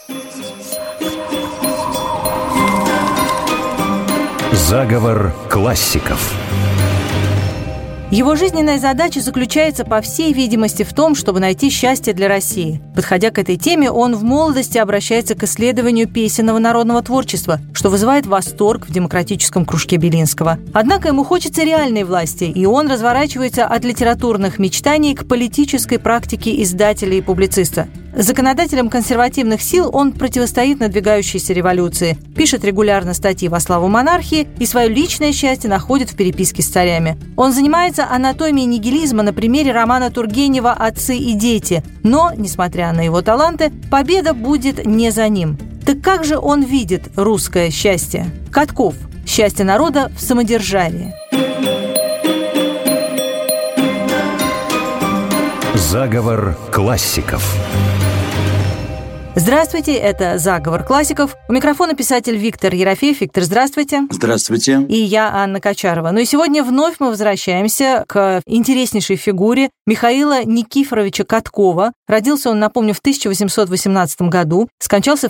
Заговор классиков. Его жизненная задача заключается, по всей видимости, в том, чтобы найти счастье для России. Подходя к этой теме, он в молодости обращается к исследованию песенного народного творчества, что вызывает восторг в демократическом кружке Белинского. Однако ему хочется реальной власти, и он разворачивается от литературных мечтаний к политической практике издателя и публициста. Законодателям консервативных сил он противостоит надвигающейся революции, пишет регулярно статьи во славу монархии и свое личное счастье находит в переписке с царями. Он занимается анатомией нигилизма на примере романа Тургенева «Отцы и дети», но, несмотря на его таланты, победа будет не за ним. Так как же он видит русское счастье? Катков. Счастье народа в самодержавии. Заговор классиков. Здравствуйте, это «Заговор классиков». У микрофона писатель Виктор Ерофеев. Виктор, здравствуйте. Здравствуйте. И я, Анна Качарова. Ну и сегодня вновь мы возвращаемся к интереснейшей фигуре Михаила Никифоровича Каткова. Родился он, напомню, в 1818 году, скончался в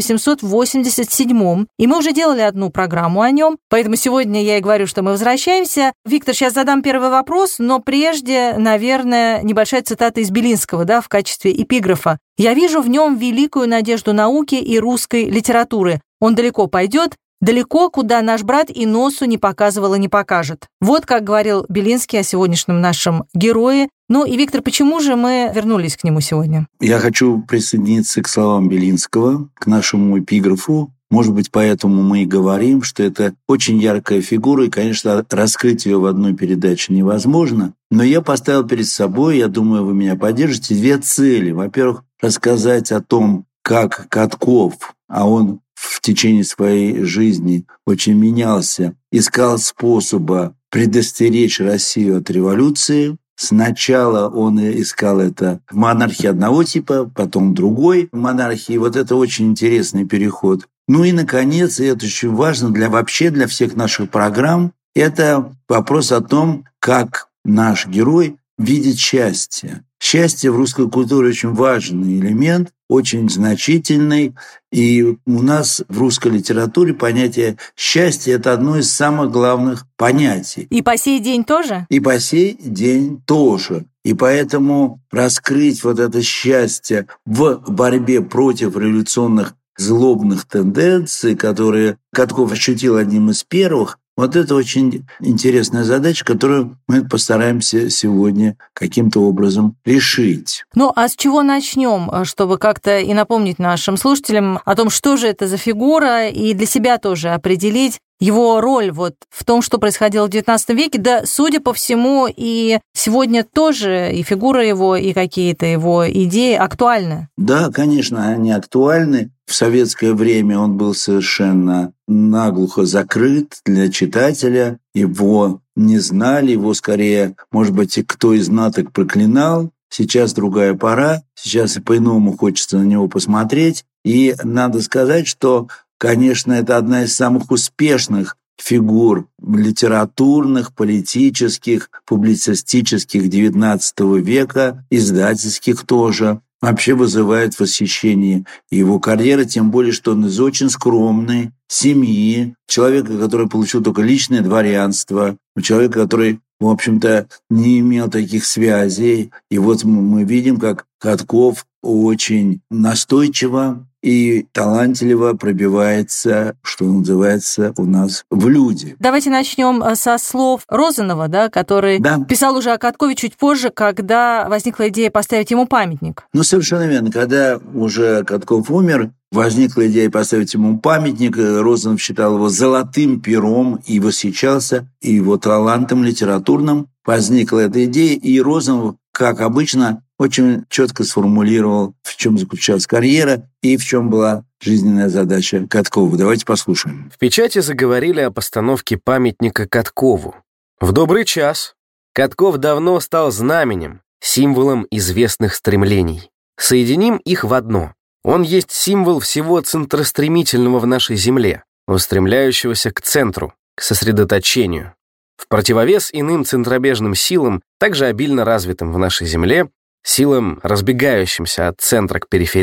1887. И мы уже делали одну программу о нем, поэтому сегодня я и говорю, что мы возвращаемся. Виктор, сейчас задам первый вопрос, но прежде, наверное, небольшая цитата из Белинского, в качестве эпиграфа. «Я вижу в нем великую надежду науки и русской литературы. Он далеко пойдет, далеко, куда наш брат и носу не показывал и не покажет». Вот как говорил Белинский о сегодняшнем нашем герое. Ну и, Виктор, почему же мы вернулись к нему сегодня? Я хочу присоединиться к словам Белинского, к нашему эпиграфу. Может быть, поэтому мы и говорим, что это очень яркая фигура, и, конечно, раскрыть ее в одной передаче невозможно. Но я поставил перед собой, я думаю, вы меня поддержите, две цели. Во-первых, рассказать о том, как Катков, а он в течение своей жизни очень менялся, искал способа предостеречь Россию от революции. Сначала он искал это в монархии одного типа, потом другой монархии. Вот это очень интересный переход. Ну и, наконец, и это очень важно вообще для всех наших программ, это вопрос о том, как наш герой видит счастье. Счастье в русской культуре очень важный элемент, очень значительный. И у нас в русской литературе понятие счастья – это одно из самых главных понятий. И по сей день тоже? И по сей день тоже. И поэтому раскрыть вот это счастье в борьбе против революционных злобных тенденций, которые Катков ощутил одним из первых, вот это очень интересная задача, которую мы постараемся сегодня каким-то образом решить. Ну, а с чего начнем, чтобы как-то и напомнить нашим слушателям о том, что же это за фигура, и для себя тоже определить его роль вот в том, что происходило в XIX веке, да, судя по всему, и сегодня тоже и фигура его, и какие-то его идеи актуальны. Да, конечно, они актуальны. В советское время он был совершенно наглухо закрыт для читателя. Его не знали, его скорее, может быть, кто из знаток проклинал. Сейчас другая пора, сейчас и по-иному хочется на него посмотреть. И надо сказать, что, конечно, это одна из самых успешных фигур литературных, политических, публицистических XIX века, издательских тоже. Вообще вызывает восхищение его карьера, тем более, что он из очень скромной семьи, человека, который получил только личное дворянство, человека, который, в общем-то, не имел таких связей. И вот мы видим, как Катков очень настойчиво и талантливо пробивается, что называется, у нас в люди. Давайте начнем со слов Розанова, который писал уже о Каткове чуть позже, когда возникла идея поставить ему памятник. Ну, совершенно верно. Когда уже Катков умер, возникла идея поставить ему памятник. Розанов считал его золотым пером и восхищался и его талантом литературным. Возникла эта идея, и Розанов, как обычно, очень четко сформулировал, в чем заключалась карьера и в чем была жизненная задача Каткова. Давайте послушаем. В печати заговорили о постановке памятника Каткову. В добрый час. Катков давно стал знаменем, символом известных стремлений. Соединим их в одно. Он есть символ всего центростремительного в нашей земле, устремляющегося к центру, к сосредоточению. В противовес иным центробежным силам, также обильно развитым в нашей земле, силам, разбегающимся от центра к периферии,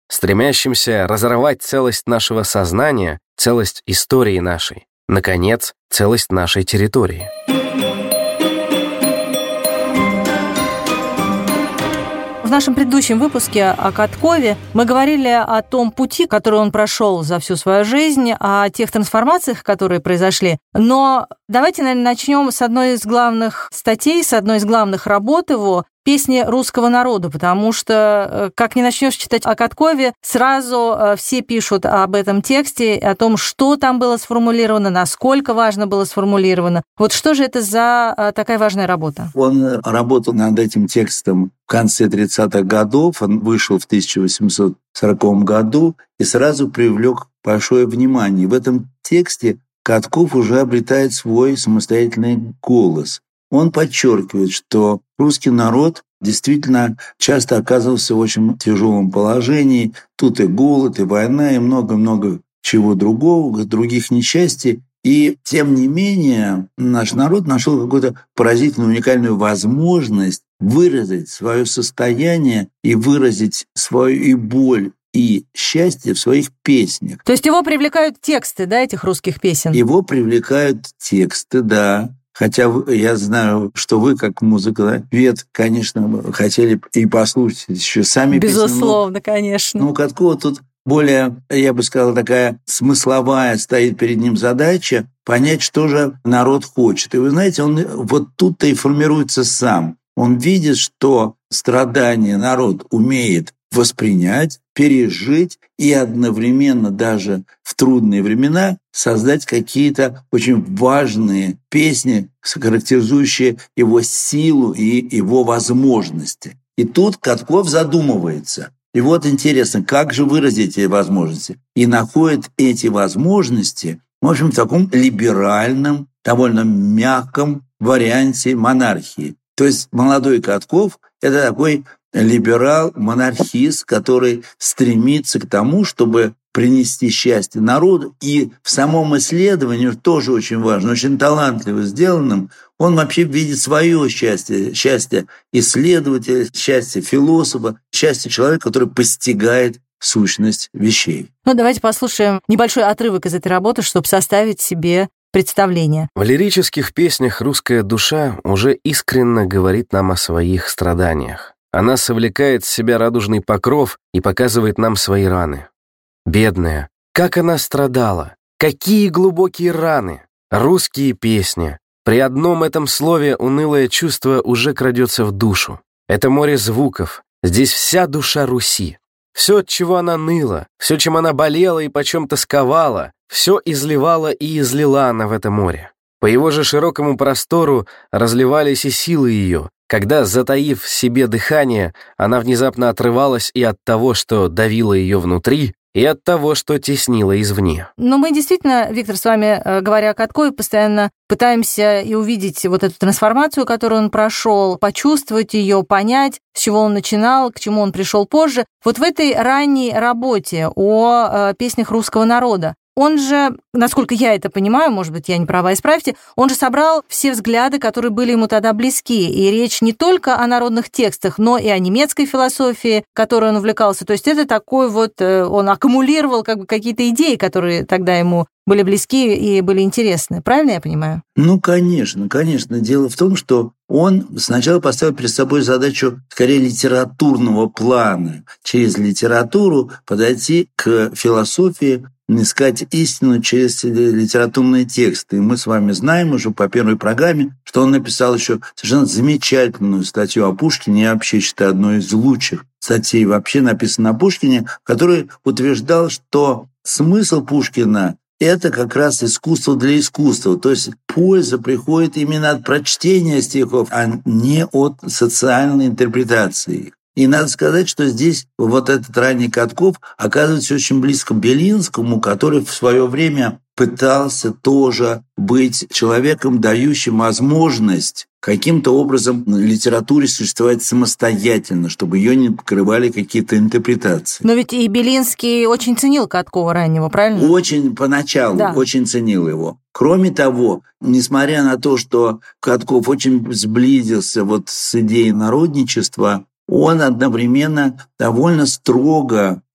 стремящимся разорвать целость нашего сознания, целость истории нашей, наконец, целость нашей территории. В нашем предыдущем выпуске о Каткове мы говорили о том пути, который он прошел за всю свою жизнь, о тех трансформациях, которые произошли. Но давайте, наверное, начнем с одной из главных статей, с одной из главных работ его «Песни русского народа», потому что, как не начнешь читать о Каткове, сразу все пишут об этом тексте, о том, что там было сформулировано, насколько важно было сформулировано. Вот что же это за такая важная работа? Он работал над этим текстом в конце 30-х годов, он вышел в 1840 году и сразу привлек большое внимание. В этом тексте Катков уже обретает свой самостоятельный голос. Он подчеркивает, что русский народ действительно часто оказывался в очень тяжелом положении. Тут и голод, и война, и много-много чего другого, других несчастий. И, тем не менее, наш народ нашел какую-то поразительную, уникальную возможность выразить свое состояние и выразить свою и боль, и счастье в своих песнях. То есть его привлекают тексты, да, этих русских песен? Его привлекают тексты, да. Хотя я знаю, что вы, как музыковед, конечно, хотели и послушать еще сами песни. Безусловно, конечно. Но у Каткова тут более, я бы сказал, такая смысловая стоит перед ним задача понять, что же народ хочет. И вы знаете, он вот тут-то и формируется сам. Он видит, что страдания народ умеет воспринять, пережить и одновременно даже в трудные времена создать какие-то очень важные песни, характеризующие его силу и его возможности. И тут Катков задумывается. И вот интересно, как же выразить эти возможности? И находит эти возможности, в общем, в таком либеральном, довольно мягком варианте монархии. То есть молодой Катков – это такой либерал-монархист, который стремится к тому, чтобы принести счастье народу. И в самом исследовании тоже очень важно, очень талантливо сделанным, он вообще видит свое счастье, счастье исследователя, счастье философа, счастье человека, который постигает сущность вещей. Ну, давайте послушаем небольшой отрывок из этой работы, чтобы составить себе представление. В лирических песнях русская душа уже искренне говорит нам о своих страданиях. Она совлекает в себя радужный покров и показывает нам свои раны. Бедная, как она страдала! Какие глубокие раны! Русские песни. При одном этом слове унылое чувство уже крадется в душу. Это море звуков. Здесь вся душа Руси. Все, от чего она ныла, все, чем она болела и почем тосковала, все изливала и излила она в это море. По его же широкому простору разливались и силы ее, когда, затаив в себе дыхание, она внезапно отрывалась и от того, что давило ее внутри, и от того, что теснило извне. Но мы действительно, Виктор, с вами, говоря о Каткове, постоянно пытаемся и увидеть вот эту трансформацию, которую он прошел, почувствовать ее, понять, с чего он начинал, к чему он пришел позже. Вот в этой ранней работе о песнях русского народа он же, насколько я это понимаю, может быть, я не права, исправьте, он же собрал все взгляды, которые были ему тогда близки. И речь не только о народных текстах, но и о немецкой философии, которой он увлекался. То есть это такой вот, он аккумулировал как бы какие-то идеи, которые тогда ему были близки и были интересны. Правильно я понимаю? Ну, конечно, конечно. Дело в том, что он сначала поставил перед собой задачу, скорее, литературного плана. Через литературу подойти к философии, искать истину через литературные тексты. И мы с вами знаем уже по первой программе, что он написал еще совершенно замечательную статью о Пушкине. Я вообще считаю, одной из лучших статей вообще написано о Пушкине, в которой утверждал, что смысл Пушкина – это как раз искусство для искусства. То есть польза приходит именно от прочтения стихов, а не от социальной интерпретации. И надо сказать, что здесь вот этот ранний Катков оказывается очень близко к Белинскому, который в свое время пытался тоже быть человеком, дающим возможность каким-то образом литературе существовать самостоятельно, чтобы ее не покрывали какие-то интерпретации. Но ведь и Белинский очень ценил Каткова раннего, правильно? Очень поначалу, да. Очень ценил его. Кроме того, несмотря на то, что Катков очень сблизился вот с идеей народничества, он одновременно довольно строго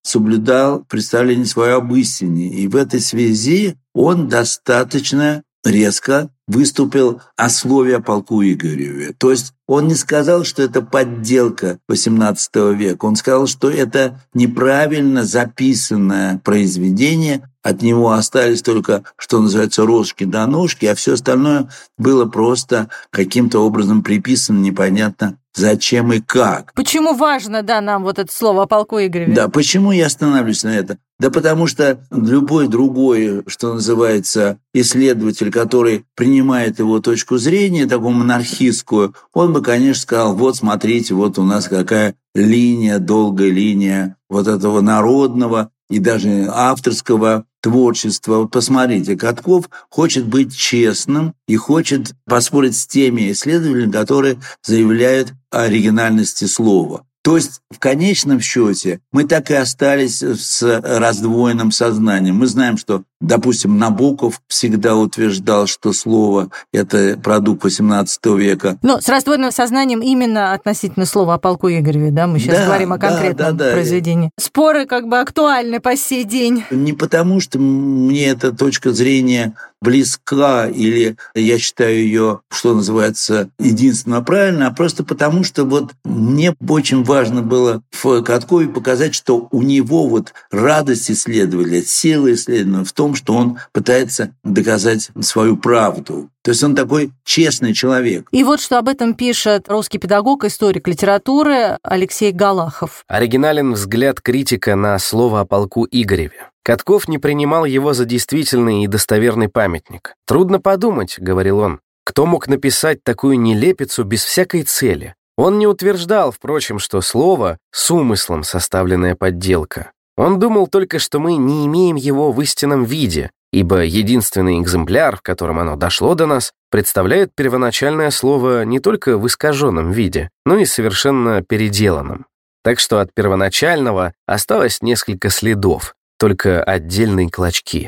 соблюдал представление свое об истине. И в этой связи он достаточно резко выступил о слове о полку Игореве. То есть он не сказал, что это подделка XVIII века. Он сказал, что это неправильно записанное произведение. От него остались только, что называется, рожки до ножки, а все остальное было просто каким-то образом приписано непонятно зачем и как. Почему важно, нам вот это слово о полку Игореве? Да, почему я останавливаюсь на это? Да потому что любой другой, что называется, исследователь, который принимает его точку зрения, такую монархистскую, он бы, конечно, сказал, вот смотрите, вот у нас какая линия, долгая линия вот этого народного и даже авторского творчества. Вот посмотрите, Катков хочет быть честным и хочет поспорить с теми исследователями, которые заявляют о оригинальности слова. То есть, в конечном счете, мы так и остались с раздвоенным сознанием. Мы знаем, что, допустим, Набоков всегда утверждал, что слово – это продукт XVIII века. Но с раздвоенным сознанием именно относительно слова о полку Игореве, мы сейчас говорим о конкретном произведении. Споры актуальны по сей день. Не потому, что мне эта точка зрения близка, или я считаю ее, что называется, единственно правильно, а просто потому, что мне очень важно было в Каткове показать, что у него радость исследователя, сила исследователя в том, что он пытается доказать свою правду. То есть он такой честный человек. И вот что об этом пишет русский педагог, историк литературы Алексей Галахов. Оригинален взгляд критика на слово о полку Игореве. Катков не принимал его за действительный и достоверный памятник. «Трудно подумать», — говорил он, — «кто мог написать такую нелепицу без всякой цели?» Он не утверждал, впрочем, что слово с умыслом составленная подделка. Он думал только, что мы не имеем его в истинном виде, ибо единственный экземпляр, в котором оно дошло до нас, представляет первоначальное слово не только в искаженном виде, но и совершенно переделанном. Так что от первоначального осталось несколько следов, только отдельные клочки.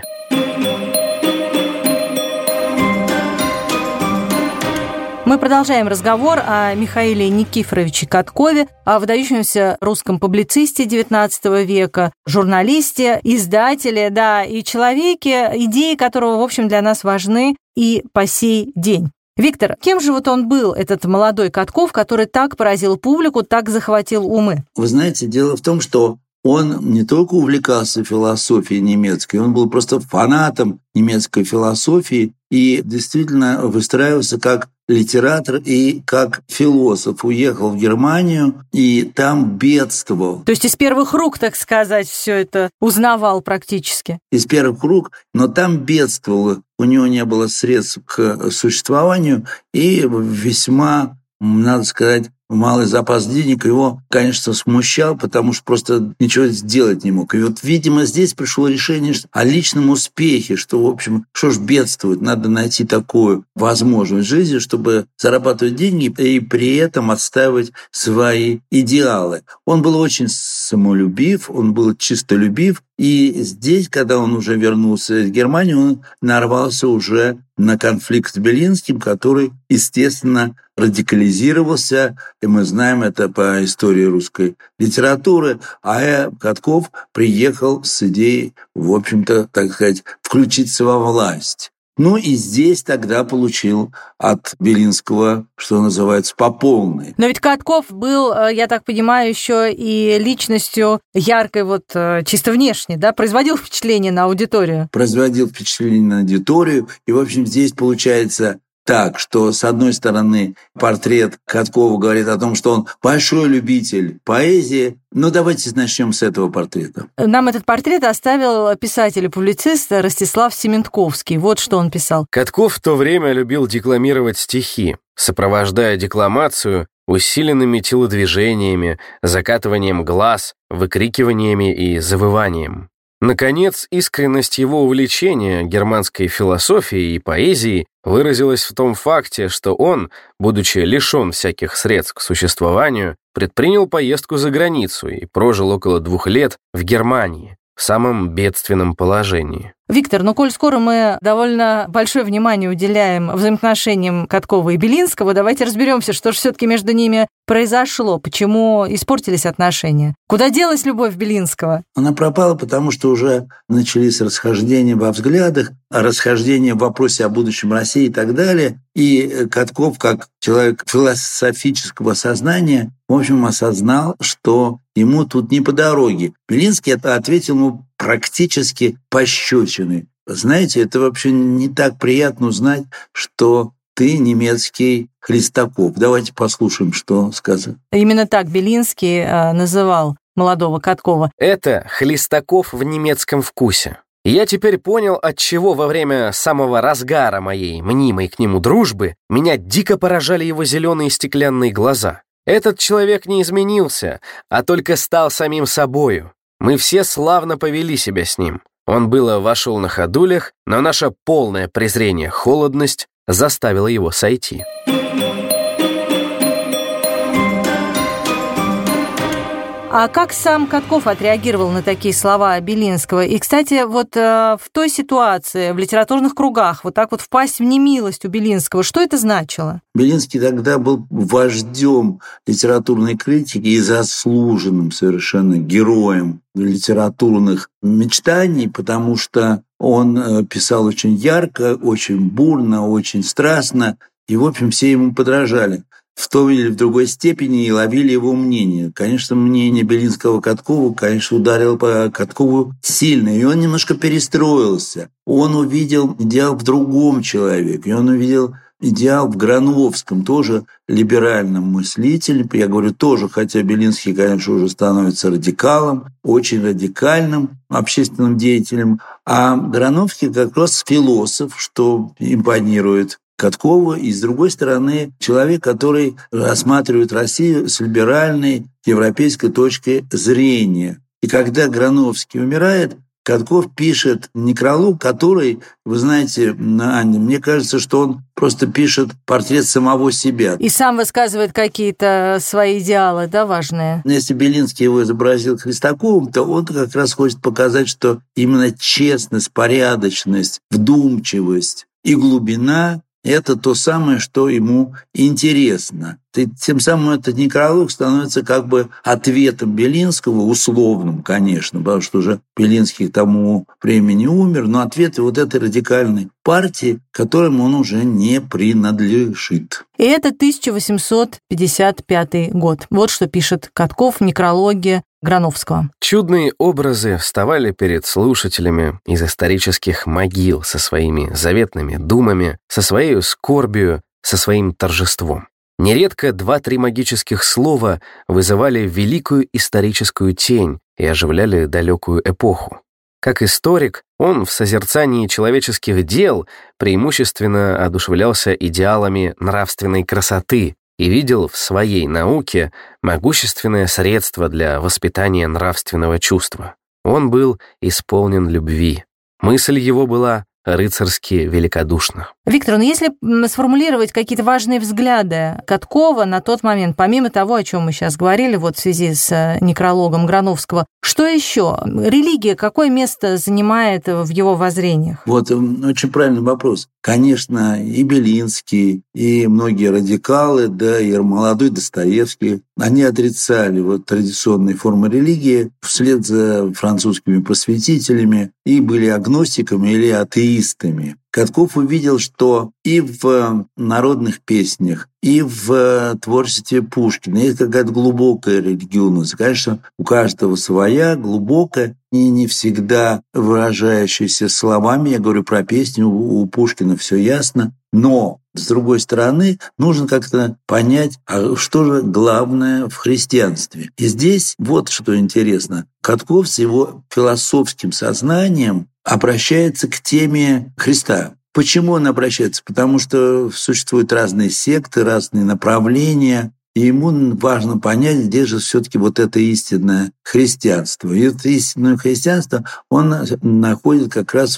Мы продолжаем разговор о Михаиле Никифоровиче Каткове, о выдающемся русском публицисте XIX века, журналисте, издателе, и человеке, идеи которого, в общем, для нас важны и по сей день. Виктор, кем же он был, этот молодой Катков, который так поразил публику, так захватил умы? Вы знаете, дело в том, что он не только увлекался философией немецкой, он был просто фанатом немецкой философии и действительно выстраивался как литератор и как философ. Уехал в Германию и там бедствовал. То есть из первых рук, так сказать, все это узнавал практически? Из первых рук, но там бедствовал. У него не было средств к существованию и весьма, надо сказать, малый запас денег его, конечно, смущал, потому что просто ничего сделать не мог. И видимо, здесь пришло решение о личном успехе, что, в общем, что ж бедствовать, надо найти такую возможность в жизни, чтобы зарабатывать деньги и при этом отстаивать свои идеалы. Он был очень самолюбив, он был чистолюбив, и здесь, когда он уже вернулся из Германии, он нарвался уже на конфликт с Белинским, который, естественно, радикализировался, и мы знаем это по истории русской литературы, а Катков приехал с идеей, в общем-то, так сказать, включиться во власть. И здесь тогда получил от Белинского, что называется, по полной. Но ведь Катков был, я так понимаю, еще и личностью яркой, чисто внешне, производил впечатление на аудиторию. Производил впечатление на аудиторию, и, в общем, здесь получается так, что, с одной стороны, портрет Каткова говорит о том, что он большой любитель поэзии. Давайте начнем с этого портрета. Нам этот портрет оставил писатель и публицист Ростислав Сементковский. Вот что он писал. Катков в то время любил декламировать стихи, сопровождая декламацию усиленными телодвижениями, закатыванием глаз, выкрикиваниями и завыванием. Наконец, искренность его увлечения германской философией и поэзией выразилась в том факте, что он, будучи лишен всяких средств к существованию, предпринял поездку за границу и прожил около 2 лет в Германии, в самом бедственном положении. Виктор, коль скоро мы довольно большое внимание уделяем взаимоотношениям Каткова и Белинского, давайте разберемся, что же все-таки между ними произошло, почему испортились отношения. Куда делась любовь Белинского? Она пропала, потому что уже начались расхождения во взглядах, расхождения в вопросе о будущем России и так далее. И Катков, как человек философического сознания, в общем, осознал, что ему тут не по дороге. Белинский это ответил ему практически пощечиной. Знаете, это вообще не так приятно узнать, что ты немецкий Хлестаков. Давайте послушаем, что сказано. Именно так Белинский называл молодого Каткова. Это Хлестаков в немецком вкусе. И я теперь понял, отчего во время самого разгара моей мнимой к нему дружбы меня дико поражали его зеленые стеклянные глаза. Этот человек не изменился, а только стал самим собою. Мы все славно повели себя с ним. Он было вошел на ходулях, но наше полное презрение, холодность заставило его сойти. А как сам Катков отреагировал на такие слова Белинского? И, кстати, в той ситуации, в литературных кругах, вот так вот впасть в немилость у Белинского, что это значило? Белинский тогда был вождем литературной критики и заслуженным совершенно героем литературных мечтаний, потому что он писал очень ярко, очень бурно, очень страстно, и, в общем, все ему подражали. В той или в другой степени и ловили его мнение. Конечно, мнение Белинского Каткову, ударило по Каткову сильно, и он немножко перестроился. Он увидел идеал в другом человеке, и он увидел идеал в Грановском, тоже либеральном мыслителе. Я говорю тоже, хотя Белинский, конечно, уже становится радикалом, очень радикальным общественным деятелем, а Грановский как раз философ, что импонирует Каткову, и, с другой стороны, человек, который рассматривает Россию с либеральной европейской точки зрения. И когда Грановский умирает, Катков пишет некролог, который, вы знаете, Аня, мне кажется, что он просто пишет портрет самого себя. И сам высказывает какие-то свои идеалы, да, важные? Если Белинский его изобразил Хлестаковым, то он как раз хочет показать, что именно честность, порядочность, вдумчивость и глубина — это то самое, что ему интересно. И тем самым этот некролог становится как бы ответом Белинского, условным, конечно, потому что уже Белинский к тому времени умер, но ответ вот этой радикальной партии, которым он уже не принадлежит. И это 1855 год. Вот что пишет Катков в некрологе Грановского. Чудные образы вставали перед слушателями из исторических могил со своими заветными думами, со своей скорбью, со своим торжеством. Нередко 2-3 магических слова вызывали великую историческую тень и оживляли далекую эпоху. Как историк, он в созерцании человеческих дел преимущественно одушевлялся идеалами нравственной красоты и видел в своей науке могущественное средство для воспитания нравственного чувства. Он был исполнен любви. Мысль его была рыцарски великодушна. Виктор, если сформулировать какие-то важные взгляды Каткова на тот момент, помимо того, о чем мы сейчас говорили, в связи с некрологом Грановского, что еще? Религия какое место занимает в его воззрениях? Очень правильный вопрос. Конечно, и Белинский, и многие радикалы, да, и молодой Достоевский, они отрицали традиционные формы религии вслед за французскими просветителями и были агностиками или атеистами. Катков увидел, что и в народных песнях, и в творчестве Пушкина есть какая-то глубокая религиозность. Конечно, у каждого своя, глубокая, и не всегда выражающаяся словами. Я говорю про песню, у Пушкина все ясно. Но, с другой стороны, нужно как-то понять, а что же главное в христианстве. И здесь вот что интересно. Катков с его философским сознанием обращается к теме Христа. Почему он обращается? Потому что существуют разные секты, разные направления, и ему важно понять, где же все-таки это истинное христианство. И это истинное христианство он находит как раз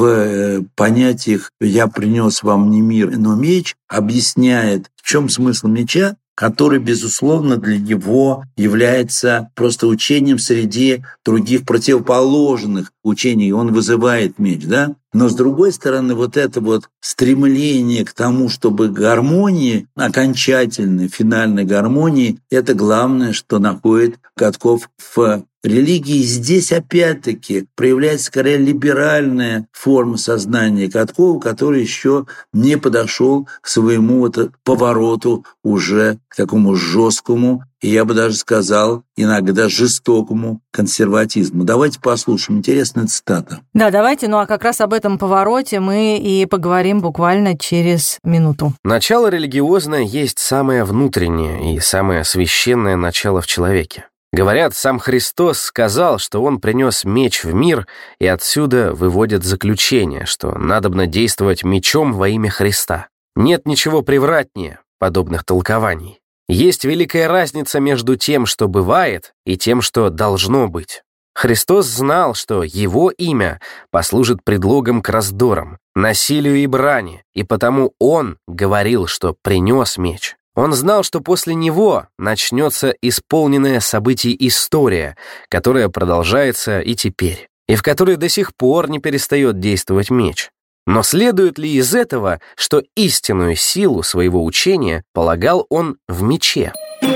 в понятиях «я принес вам не мир, но меч», объясняет, в чем смысл меча, который, безусловно, для него является просто учением среди других противоположных учений, он вызывает меч, да? Но, с другой стороны, вот это вот стремление к тому, чтобы гармонии, окончательной, финальной гармонии, это главное, что находит Катков в религии. Здесь, опять-таки, проявляется скорее либеральная форма сознания Каткова, который еще не подошел к своему вот повороту уже к такому жесткому, и я бы даже сказал, иногда жестокому консерватизму. Давайте послушаем. Интересная цитата. Да, давайте. Ну а как раз об этом повороте мы и поговорим буквально через минуту. Начало религиозное есть самое внутреннее и самое священное начало в человеке. Говорят, сам Христос сказал, что Он принес меч в мир, и отсюда выводят заключение, что надобно действовать мечом во имя Христа. Нет ничего превратнее подобных толкований. Есть великая разница между тем, что бывает, и тем, что должно быть. Христос знал, что Его имя послужит предлогом к раздорам, насилию и брани, и потому Он говорил, что принес меч. Он знал, что после него начнется исполненная событий история, которая продолжается и теперь, и в которой до сих пор не перестает действовать меч. Но следует ли из этого, что истинную силу своего учения полагал он в мече?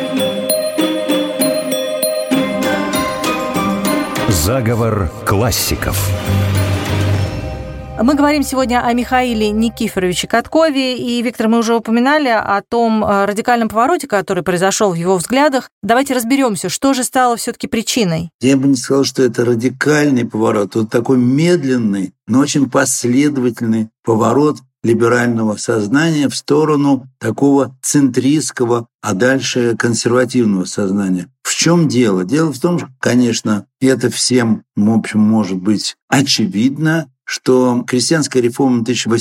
Заговор классиков. Мы говорим сегодня о Михаиле Никифоровиче Каткове, и, Виктор, мы уже упоминали о том радикальном повороте, который произошел в его взглядах. Давайте разберемся, что же стало все-таки причиной. Я бы не сказал, что это радикальный поворот, вот такой медленный, но очень последовательный поворот либерального сознания в сторону такого центристского, а дальше консервативного сознания. В чем дело? Дело в том, что, конечно, это всем, в общем, может быть очевидно, что крестьянская реформа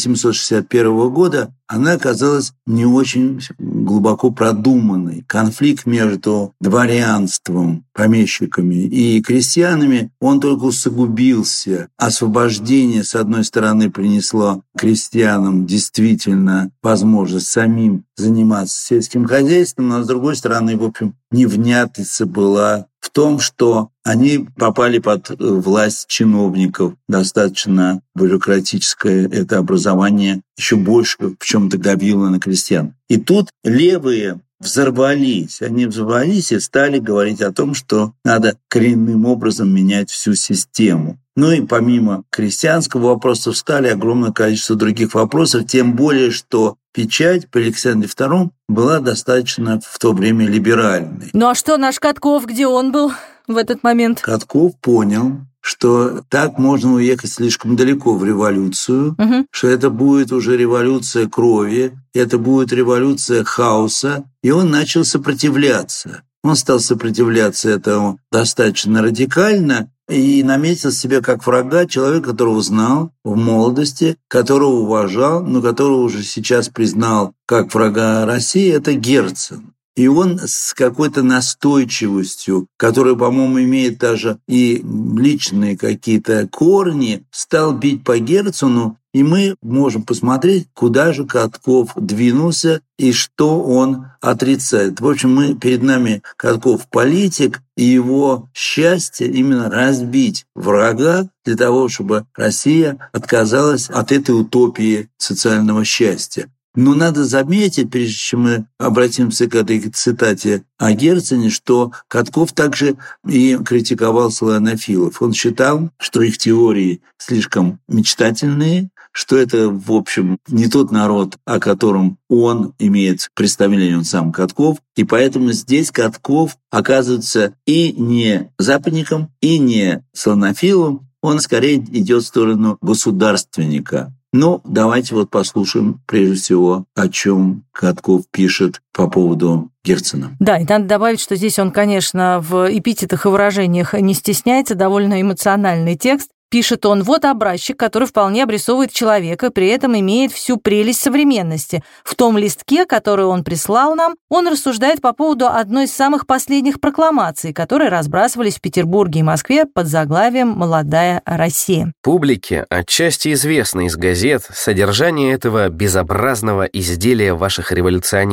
1861 года, она оказалась не очень глубоко продуманной. Конфликт между дворянством, помещиками и крестьянами, он только усугубился. Освобождение, с одной стороны, принесло крестьянам действительно возможность самим заниматься сельским хозяйством, но, с другой стороны, в общем, невнятица была в том, что они попали под власть чиновников. Достаточно бюрократическое это образование еще больше в чем-то давило на крестьян. И тут левые взорвались. Они взорвались и стали говорить о том, что надо коренным образом менять всю систему. Ну и помимо крестьянского вопроса встали огромное количество других вопросов, тем более, что печать при Александре II была достаточно в то время либеральной. Ну а что наш Катков, где он был в этот момент? Катков понял, что так можно уехать слишком далеко в революцию, что это будет уже революция крови, это будет революция хаоса, и он начал сопротивляться. Он стал сопротивляться этому достаточно радикально и наметил себе как врага человека, которого знал в молодости, которого уважал, но которого уже сейчас признал как врага России, это Герцен. И он с какой-то настойчивостью, которая, по-моему, имеет даже и личные какие-то корни, стал бить по Герцену, и мы можем посмотреть, куда же Катков двинулся и что он отрицает. В общем, перед нами Катков политик, и его счастье именно разбить врага для того, чтобы Россия отказалась от этой утопии социального счастья. Но надо заметить, прежде чем мы обратимся к этой цитате о Герцене, что Катков также и критиковал славянофилов. Он считал, что их теории слишком мечтательные, что это, в общем, не тот народ, о котором он имеет представление, он сам Катков, и поэтому здесь Катков оказывается и не западником, и не славянофилом, он скорее идет в сторону государственника. Ну, давайте вот послушаем, прежде всего, о чем Катков пишет по поводу Герцена. Да, и надо добавить, что здесь он, конечно, в эпитетах и выражениях не стесняется, довольно эмоциональный текст. Пишет он: «Вот образчик, который вполне обрисовывает человека, при этом имеет всю прелесть современности. В том листке, который он прислал нам, он рассуждает по поводу одной из самых последних прокламаций, которые разбрасывались в Петербурге и Москве под заглавием «Молодая Россия». Публике отчасти известно из газет содержание этого безобразного изделия ваших революционеров.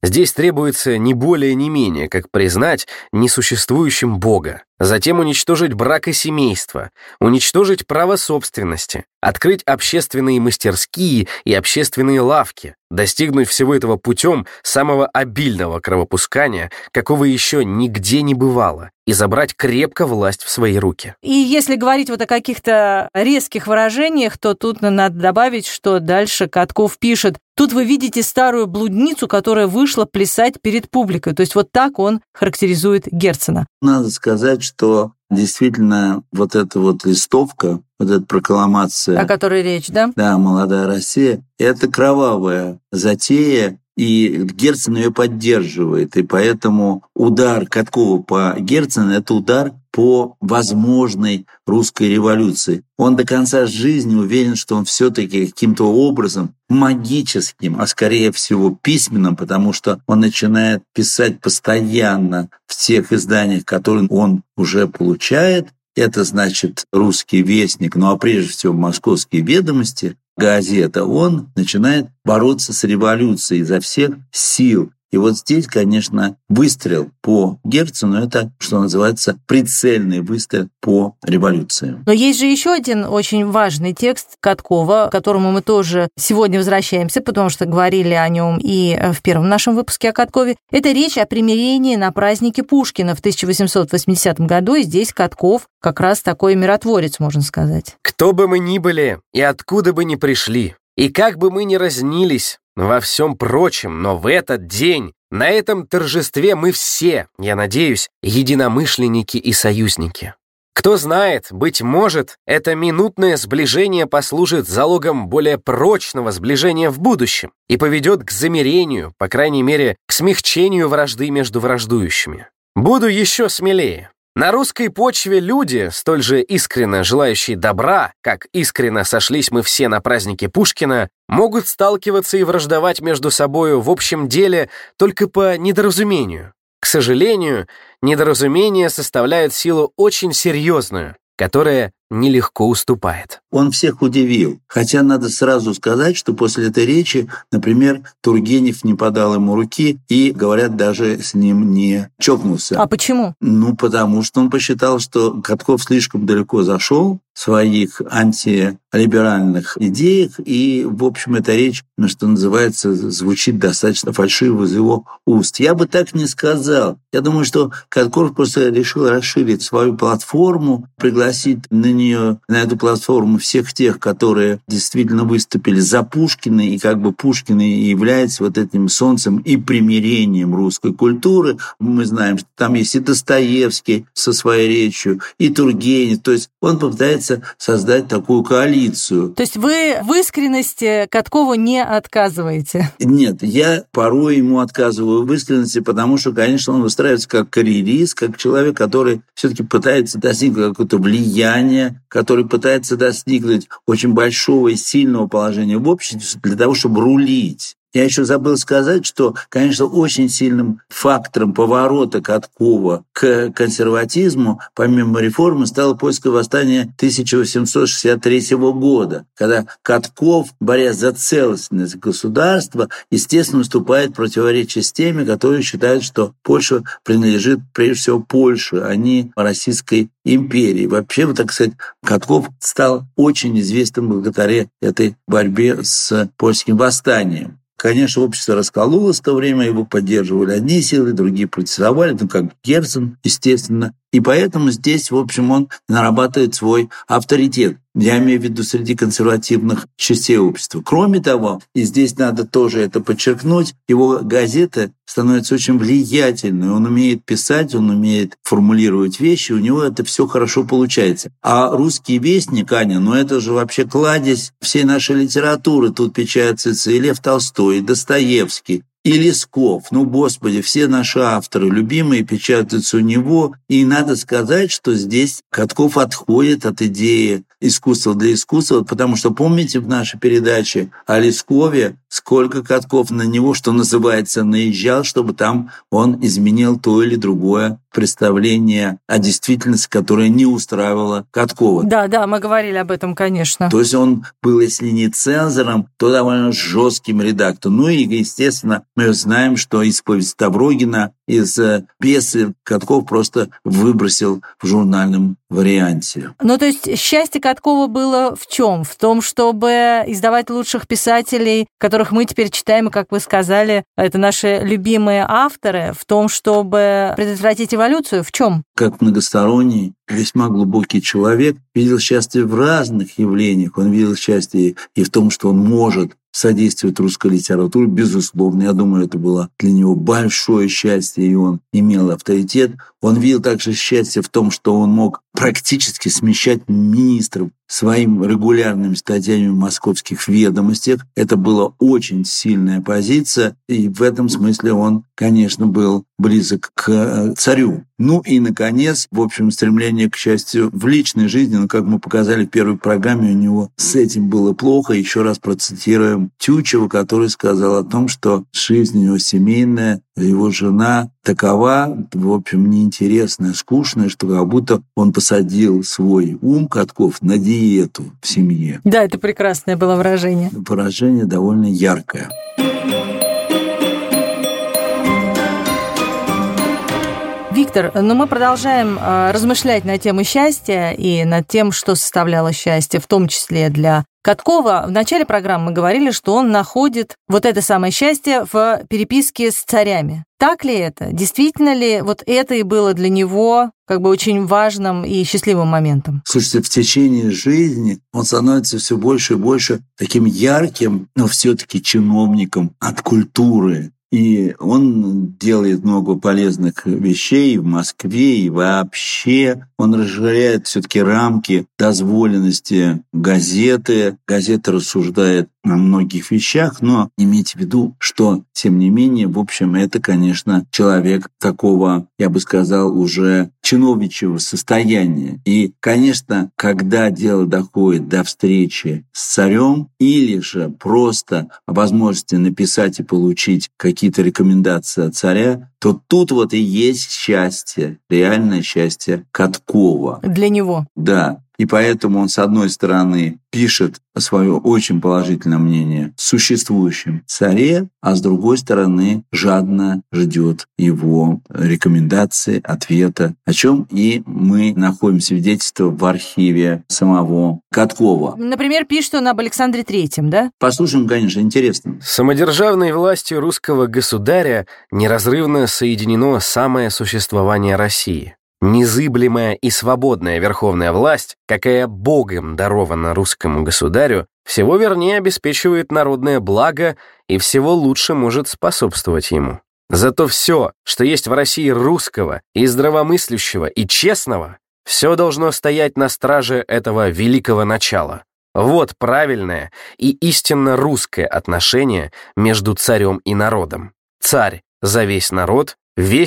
Здесь требуется не более не менее, как признать несуществующим Бога, затем уничтожить брак и семейство, уничтожить право собственности, открыть общественные мастерские и общественные лавки, достигнуть всего этого путем самого обильного кровопускания, какого еще нигде не бывало, и забрать крепко власть в свои руки. И если говорить вот о каких-то резких выражениях, то тут надо добавить, что дальше Катков пишет: «Тут вы видите старую блудницу, которая вышла плясать перед публикой». То есть вот так он характеризует Герцена. Надо сказать, что действительно вот эта вот листовка, вот эта прокламация, о которой речь, да? Да, «Молодая Россия», это кровавая затея, и Герцен ее поддерживает. И поэтому удар Каткова по Герцену – это удар по возможной русской революции. Он до конца жизни уверен, что он все-таки каким-то образом магическим, а скорее всего письменным, потому что он начинает писать постоянно в тех изданиях, которые он уже получает. Это значит «Русский вестник», ну а прежде всего «Московские ведомости», газета. Он начинает бороться с революцией изо всех сил. И вот здесь, конечно, выстрел по Герцену – это, что называется, прицельный выстрел по революции. Но есть же еще один очень важный текст Каткова, к которому мы тоже сегодня возвращаемся, потому что говорили о нем и в первом нашем выпуске о Каткове. Это речь о примирении на празднике Пушкина в 1880 году, и здесь Катков как раз такой миротворец, можно сказать. «Кто бы мы ни были и откуда бы ни пришли, и как бы мы ни разнились во всем прочем, но в этот день, на этом торжестве мы все, я надеюсь, единомышленники и союзники. Кто знает, быть может, это минутное сближение послужит залогом более прочного сближения в будущем и поведет к замирению, по крайней мере, к смягчению вражды между враждующими. Буду еще смелее. На русской почве люди, столь же искренно желающие добра, как искренно сошлись мы все на празднике Пушкина, могут сталкиваться и враждовать между собою в общем деле только по недоразумению. К сожалению, недоразумения составляют силу очень серьезную, которая нелегко уступает. Он всех удивил. Хотя надо сразу сказать, что после этой речи, например, Тургенев не подал ему руки и, говорят, даже с ним не чокнулся. А почему? Ну, потому что он посчитал, что Катков слишком далеко зашел в своих антилиберальных идеях, и, в общем, эта речь, что называется, звучит достаточно фальшиво из его уст. Я бы так не сказал. Я думаю, что Катков просто решил расширить свою платформу, пригласить на эту платформу всех тех, которые действительно выступили за Пушкина, и как бы Пушкин и является вот этим солнцем и примирением русской культуры. Мы знаем, что там есть и Достоевский со своей речью, и Тургенев. То есть он попытается создать такую коалицию. То есть вы в искренности Каткову не отказываете? Нет, я порой ему отказываю в искренности, потому что, конечно, он выстраивается как карьерист, как человек, который все-таки пытается достигнуть какого-то влияния, который пытается достигнуть очень большого и сильного положения в обществе для того, чтобы рулить. Я еще забыл сказать, что, конечно, очень сильным фактором поворота Каткова к консерватизму, помимо реформы, стало польское восстание 1863 года, когда Катков, борясь за целостность государства, естественно, вступает в противоречие с теми, которые считают, что Польша принадлежит прежде всего Польше, а не Российской империи. Вообще, так сказать, Катков стал очень известным благодаря этой борьбе с польским восстанием. Конечно, общество раскололось в то время, его поддерживали одни силы, другие протестовали, как Герцен, естественно. И поэтому здесь, в общем, он нарабатывает свой авторитет. Я имею в виду среди консервативных частей общества. Кроме того, и здесь надо тоже это подчеркнуть, его газета становится очень влиятельной. Он умеет писать, он умеет формулировать вещи, у него это все хорошо получается. А «Русский вестник», Аня, это же вообще кладезь всей нашей литературы. Тут печатается и Лев Толстой, и Достоевский, и Лесков. Господи, все наши авторы любимые печатаются у него. И надо сказать, что здесь Катков отходит от идеи искусство для искусства, потому что помните в нашей передаче о Лескове, сколько Катков на него, что называется, наезжал, чтобы там он изменил то или другое представление о действительности, которое не устраивало Каткова. Да, мы говорили об этом, конечно. То есть он был, если не цензором, то довольно жестким редактором. Ну и, естественно, мы знаем, что исповедь Ставрогина из пьесы Катков просто выбросил в журнальном варианте. Ну, то есть счастье Каткова было в чем? В том, чтобы издавать лучших писателей, которых мы теперь читаем, и, как вы сказали, это наши любимые авторы, в том, чтобы предотвратить эволюцию? В чем? Как многосторонний, весьма глубокий человек видел счастье в разных явлениях. Он видел счастье и в том, что он может содействовать русской литературе, безусловно. Я думаю, это было для него большое счастье, и он имел авторитет. Он видел также счастье в том, что он мог практически смещать министров своим регулярными статьями в московских ведомостях. Это была очень сильная позиция, и в этом смысле он, конечно, был близок к царю. Ну и, наконец, в общем, стремление к счастью в личной жизни, но, как мы показали в первой программе, у него с этим было плохо. Еще раз процитируем Тютчева, который сказал о том, что жизнь у него семейная, его жена такова, в общем, неинтересная, скучная, что как будто он посадил свой ум, Катков, на диету в семье. Да, это прекрасное было выражение. Выражение довольно яркое. Виктор, но мы продолжаем размышлять на тему счастья и над тем, что составляло счастье, в том числе для Каткова. В начале программы мы говорили, что он находит вот это самое счастье в переписке с царями. Так ли это? Действительно ли вот это и было для него как бы очень важным и счастливым моментом? Слушайте, в течение жизни он становится все больше и больше таким ярким, но все-таки чиновником от культуры. И он делает много полезных вещей в Москве и вообще. Он расширяет все-таки рамки дозволенности газеты. Газета рассуждает о многих вещах, но имейте в виду, что, тем не менее, в общем, это, конечно, человек такого, я бы сказал, уже чиновничьего состояния. И, конечно, когда дело доходит до встречи с царем или же просто о возможности написать и получить какие-то рекомендации от царя, то тут вот и есть счастье, реальное счастье Каткова. Для него. Да. И поэтому он, с одной стороны, пишет свое очень положительное мнение о существующем царе, а с другой стороны, жадно ждет его рекомендации, ответа, о чем и мы находим свидетельство в архиве самого Каткова. Например, пишет он об Александре Третьем, да? Послушаем, конечно, интересно. С самодержавной властью русского государя неразрывно соединено самое существование России. Незыблемая и свободная верховная власть, какая Богом дарована русскому государю, всего вернее обеспечивает народное благо и всего лучше может способствовать ему. Зато все, что есть в России русского и здравомыслящего и честного, все должно стоять на страже этого великого начала. Вот правильное и истинно русское отношение между царем и народом. Царь за весь народ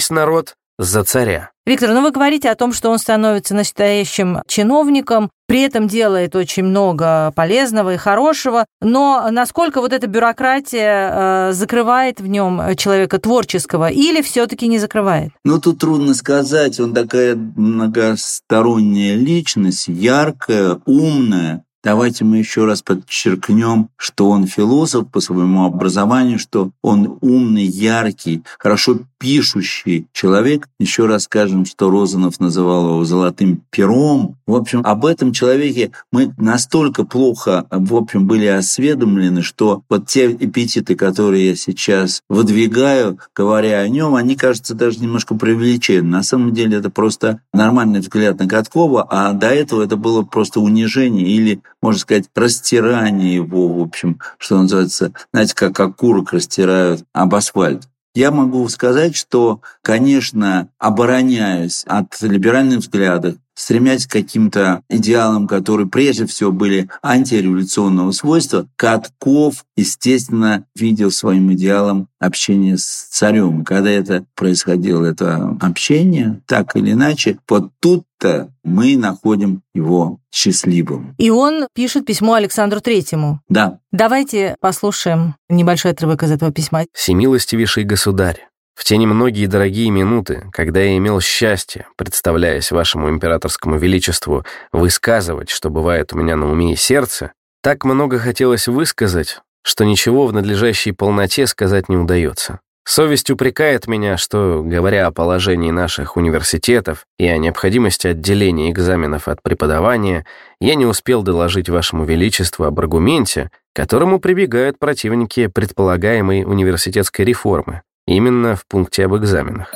за царя. Виктор, вы говорите о том, что он становится настоящим чиновником, при этом делает очень много полезного и хорошего, но насколько вот эта бюрократия закрывает в нем человека творческого или все-таки не закрывает? Тут трудно сказать. Он такая многосторонняя личность, яркая, умная. Давайте мы еще раз подчеркнем, что он философ по своему образованию, что он умный, яркий, хорошо пишущий человек. Еще раз скажем, что Розанов называл его «золотым пером». В общем, об этом человеке мы настолько плохо, были осведомлены, что вот те эпитеты, которые я сейчас выдвигаю, говоря о нем, они, кажутся даже немножко преувеличены. На самом деле это просто нормальный взгляд на Каткова, а до этого это было просто унижение или, можно сказать, растирание его, в общем, что называется, знаете, как окурок растирают об асфальт. Я могу сказать, что, конечно, обороняясь от либеральных взглядов, стремясь к каким-то идеалам, которые прежде всего были антиреволюционного свойства, Катков, естественно, видел своим идеалом общение с царем. Когда это происходило, это общение, так или иначе, вот тут-то мы находим его счастливым. И он пишет письмо Александру Третьему. Да. Давайте послушаем небольшой отрывок из этого письма. «Всемилостивейший государь, в те немногие дорогие минуты, когда я имел счастье, представляясь вашему императорскому величеству, высказывать, что бывает у меня на уме и сердце, так много хотелось высказать, что ничего в надлежащей полноте сказать не удается. Совесть упрекает меня, что, говоря о положении наших университетов и о необходимости отделения экзаменов от преподавания, я не успел доложить вашему величеству об аргументе, к которому прибегают противники предполагаемой университетской реформы, именно в пункте об экзаменах».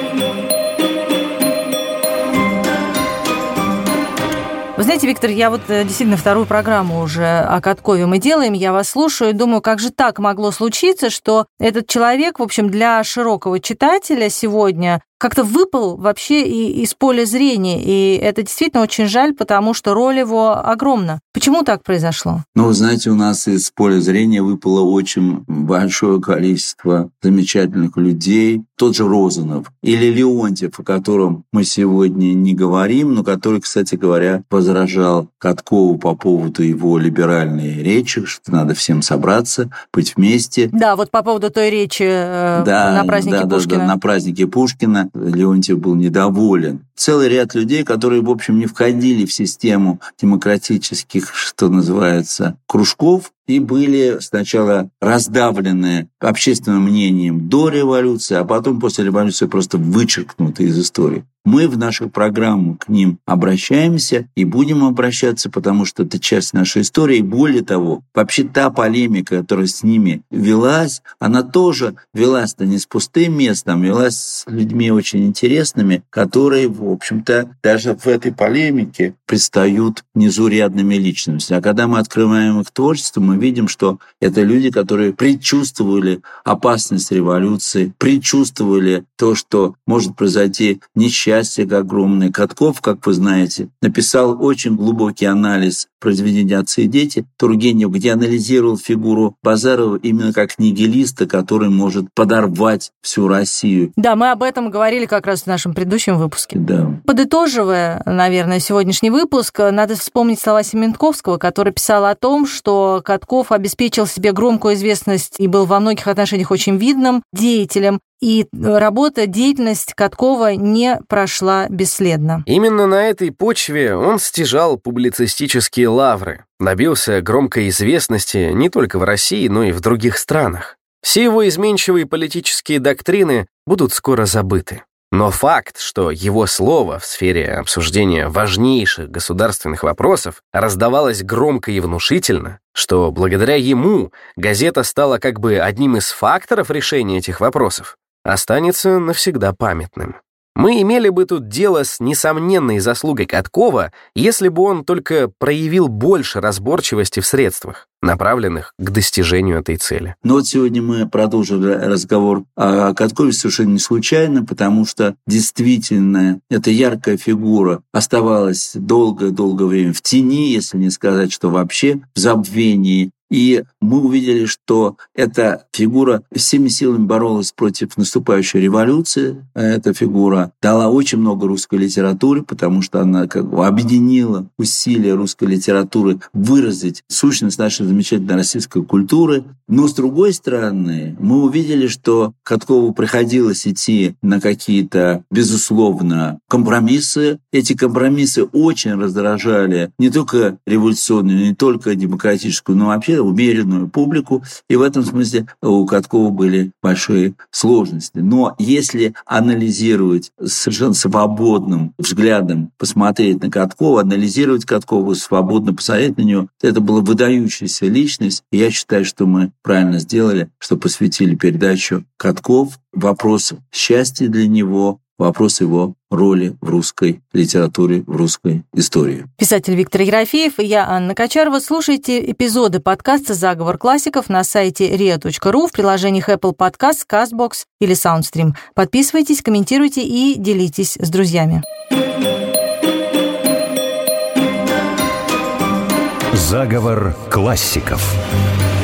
Вы знаете, Виктор, я вот действительно вторую программу уже о Каткове мы делаем, я вас слушаю и думаю, как же так могло случиться, что этот человек, в общем, для широкого читателя сегодня как-то выпал вообще из поля зрения, и это действительно очень жаль, потому что роль его огромна. Почему так произошло? Ну, вы знаете, у нас из поля зрения выпало очень большое количество замечательных людей. Тот же Розанов или Леонтьев, о котором мы сегодня не говорим, но который, кстати говоря, возражал Каткову по поводу его либеральной речи, что надо всем собраться, быть вместе. Да, вот по поводу той речи на празднике Пушкина. Да, на празднике Пушкина Леонтьев был недоволен. Целый ряд людей, которые, в общем, не входили в систему демократических, что называется, кружков, и были сначала раздавлены общественным мнением до революции, а потом после революции просто вычеркнуты из истории. Мы в нашу программу к ним обращаемся и будем обращаться, потому что это часть нашей истории. И более того, вообще та полемика, которая с ними велась, она тоже велась-то не с пустым местом, велась с людьми очень интересными, которые, в общем-то, даже в этой полемике предстают незаурядными личностями. А когда мы открываем их творчество, мы видим, что это люди, которые предчувствовали опасность революции, предчувствовали то, что может произойти несчастье огромное. Катков, как вы знаете, написал очень глубокий анализ произведения «Отцы и дети» Тургенева, где анализировал фигуру Базарова именно как нигилиста, который может подорвать всю Россию. Да, мы об этом говорили как раз в нашем предыдущем выпуске. Да. Подытоживая, наверное, сегодняшний выпуск, надо вспомнить слова Семенковского, который писал о том, что Катков обеспечил себе громкую известность и был во многих отношениях очень видным деятелем, и деятельность Каткова не прошла бесследно. Именно на этой почве он стяжал публицистические лавры, добился громкой известности не только в России, но и в других странах. Все его изменчивые политические доктрины будут скоро забыты. Но факт, что его слово в сфере обсуждения важнейших государственных вопросов раздавалось громко и внушительно, что благодаря ему газета стала как бы одним из факторов решения этих вопросов, останется навсегда памятным. Мы имели бы тут дело с несомненной заслугой Каткова, если бы он только проявил больше разборчивости в средствах, направленных к достижению этой цели. Но вот сегодня мы продолжили разговор о Каткове совершенно не случайно, потому что действительно эта яркая фигура оставалась долгое-долгое время в тени, если не сказать, что вообще в забвении. И мы увидели, что эта фигура всеми силами боролась против наступающей революции. Эта фигура дала очень много русской литературе, потому что она как бы объединила усилия русской литературы выразить сущность нашей замечательной российской культуры. Но, с другой стороны, мы увидели, что Каткову приходилось идти на какие-то, безусловно, компромиссы. Эти компромиссы очень раздражали не только революционную, не только демократическую, но вообще умеренную публику, и в этом смысле у Каткова были большие сложности. Но если анализировать с совершенно свободным взглядом, посмотреть на Каткова, анализировать Каткова, свободно посмотреть на него, это была выдающаяся личность, и я считаю, что мы правильно сделали, что посвятили передачу Катков, вопрос счастья для него, вопрос его роли в русской литературе, в русской истории. Писатель Виктор Ерофеев и я, Анна Кочарова. Слушайте эпизоды подкаста «Заговор классиков» на сайте ria.ru, в приложениях Apple Podcast, CastBox или SoundStream. Подписывайтесь, комментируйте и делитесь с друзьями. Заговор классиков.